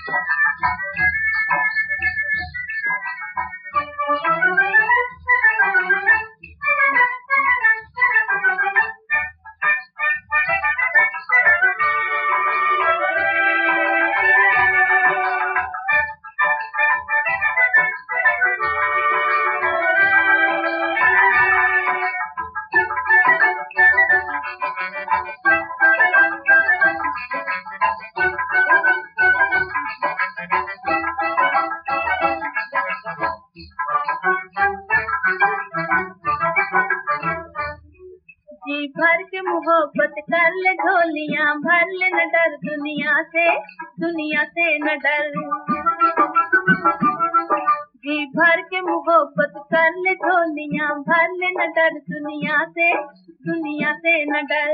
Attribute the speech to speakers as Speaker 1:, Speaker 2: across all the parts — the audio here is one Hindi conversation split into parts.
Speaker 1: जी भर के मोहब्बत कर ले झोलियां भर ले, न डर दुनिया से न डर। जी भर के मोहब्बत कर ले झोलियां भर ले, न डर दुनिया से न डर।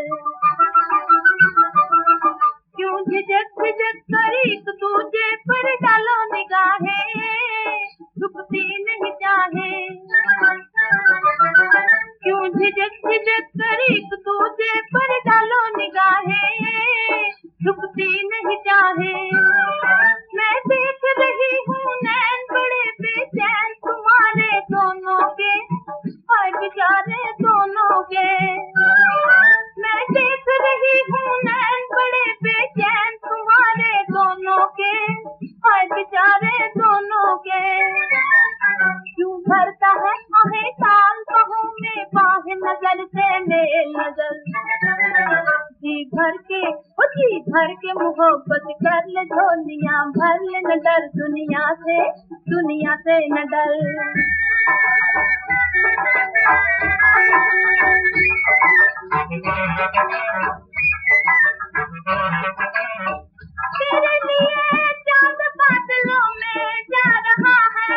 Speaker 1: क्यों झिझक कर एक दूजे पर डालो निगाहें, झुकती नहीं चाहे। क्यों झिझक कर एक दूजे पर डालो निगाहें, झुकती नहीं चाहे। मैं देख रही हूँ नैन बड़े बेचैन तुम्हारे दोनों के, और बेचारे दोनों के। मैं देख रही हूँ नैन बड़े बेचैन तुम्हारे दोनों के, और बेचारे दोनों के। क्यों भरता है हमें साल बहू में बाहें नजर से मेल नजर। जी भर के मोहब्बत कर ले झोलियां भर ले, न डर दुनिया से न डर। तेरे लिए चांद बादलों में जा रहा है,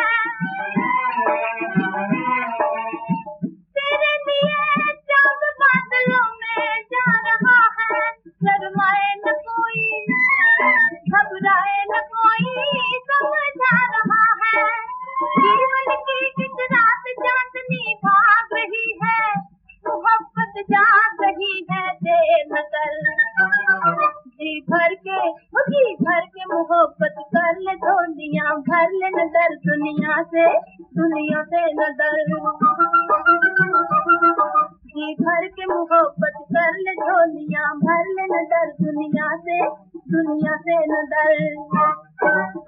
Speaker 1: तेरे लिए चांद बादलों में जा रहा है। शर्माए न कोई घबराए न कोई समझा रहा है। जीवन की इस रात चांदनी भाग रही है, मोहब्बत जाग रही है देर न कर। जी भर के मोहब्बत कर ले झोलियां भर ले, न डर दुनिया से न डर। जी भर के मोहब्बत कर ले झोलियां भर ले, न डर दुनिया से न डर।